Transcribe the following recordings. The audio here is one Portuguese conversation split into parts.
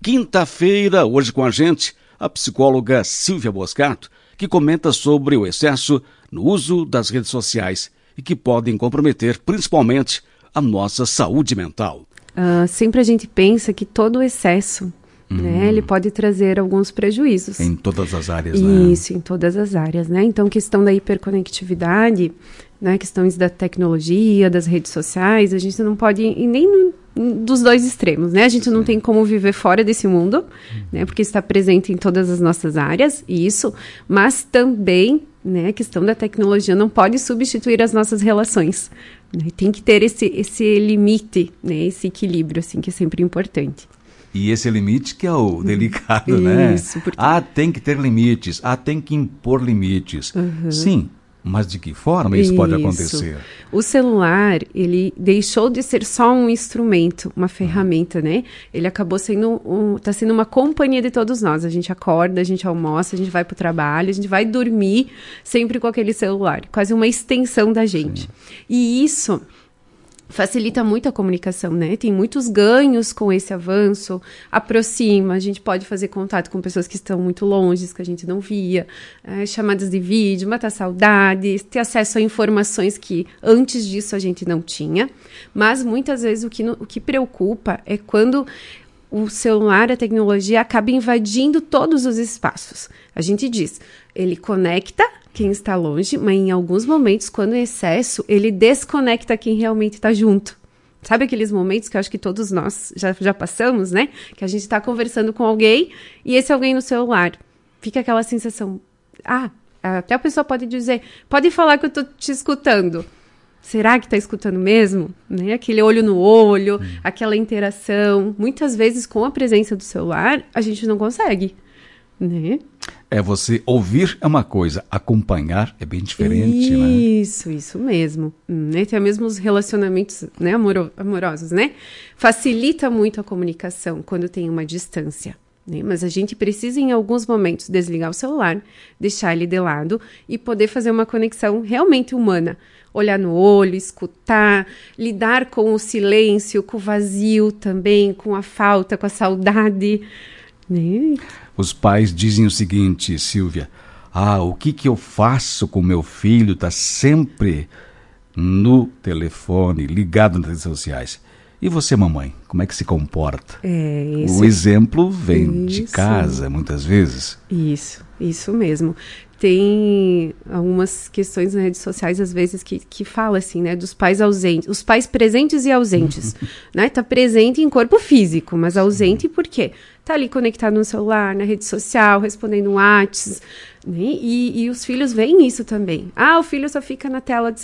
Quinta-feira, hoje com a gente, a psicóloga Silvia Boscato, que comenta sobre o excesso no uso das redes sociais e que podem comprometer principalmente a nossa saúde mental. Sempre a gente pensa que todo o excesso, né, ele pode trazer alguns prejuízos. Em todas as áreas, né? Isso, em todas as áreas, né? Então, questão da hiperconectividade, né, questões da tecnologia, das redes sociais, a gente não pode ir nem dos dois extremos, né? A gente não tem como viver fora desse mundo, né? Porque está presente em todas as nossas áreas, isso, mas também, né, a questão da tecnologia não pode substituir as nossas relações, né? Tem que ter esse limite, né, esse equilíbrio, assim, que é sempre importante. E esse limite que é o delicado, né? Isso, porque... tem que ter limites, tem que impor limites. Sim, mas de que forma isso pode acontecer? O celular, ele deixou de ser só um instrumento, uma ferramenta, né? Ele acabou sendo tá sendo uma companhia de todos nós. A gente acorda, a gente almoça, a gente vai para o trabalho, a gente vai dormir sempre com aquele celular. Quase uma extensão da gente. Sim. E isso facilita muito a comunicação, né? Tem muitos ganhos com esse avanço, aproxima, a gente pode fazer contato com pessoas que estão muito longe, que a gente não via, chamadas de vídeo, matar saudades, ter acesso a informações que antes disso a gente não tinha, mas muitas vezes o que preocupa é quando o celular, a tecnologia acaba invadindo todos os espaços. A gente diz, ele conecta quem está longe, mas em alguns momentos, quando em excesso, ele desconecta quem realmente está junto. Sabe aqueles momentos que eu acho que todos nós já passamos, né? Que a gente está conversando com alguém e esse alguém no celular. Fica aquela sensação, até a pessoa pode dizer, pode falar que eu estou te escutando. Será que está escutando mesmo? Né? Aquele olho no olho, aquela interação. Muitas vezes, com a presença do celular, a gente não consegue, né? Você ouvir é uma coisa, acompanhar é bem diferente, né? Isso mesmo. Até mesmo os relacionamentos, né, amorosos, né? Facilita muito a comunicação quando tem uma distância, né? Mas a gente precisa, em alguns momentos, desligar o celular, deixar ele de lado e poder fazer uma conexão realmente humana. Olhar no olho, escutar, lidar com o silêncio, com o vazio também, com a falta, com a saudade, né? Os pais dizem o seguinte, Silvia, o que eu faço com meu filho está sempre no telefone, ligado nas redes sociais. E você, mamãe, como é que se comporta? O exemplo vem de casa, muitas vezes. Isso mesmo. Tem algumas questões nas redes sociais, às vezes, que fala assim, né, dos pais ausentes, os pais presentes e ausentes, né? Tá presente em corpo físico, mas ausente por quê? Tá ali conectado no celular, na rede social, respondendo um WhatsApp, né? E os filhos veem isso também. O filho só fica na tela,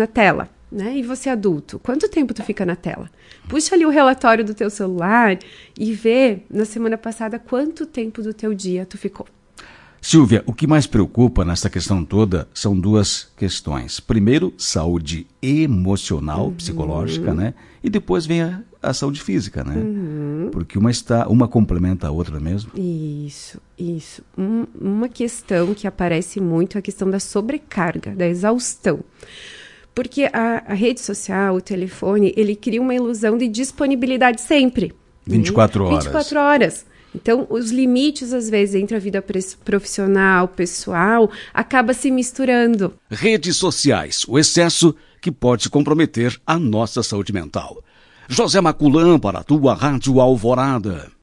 né? E você adulto, quanto tempo tu fica na tela? Puxa ali o relatório do teu celular e vê, na semana passada, quanto tempo do teu dia tu ficou. Silvia, o que mais preocupa nessa questão toda são duas questões. Primeiro, saúde emocional, psicológica, né? E depois vem a saúde física, né? Porque uma complementa a outra mesmo. Isso. Uma questão que aparece muito é a questão da sobrecarga, da exaustão. Porque a rede social, o telefone, ele cria uma ilusão de disponibilidade sempre. 24 horas. 24 horas. Então, os limites, às vezes, entre a vida profissional, pessoal, acaba se misturando. Redes sociais, o excesso que pode comprometer a nossa saúde mental. José Maculã para a tua Rádio Alvorada.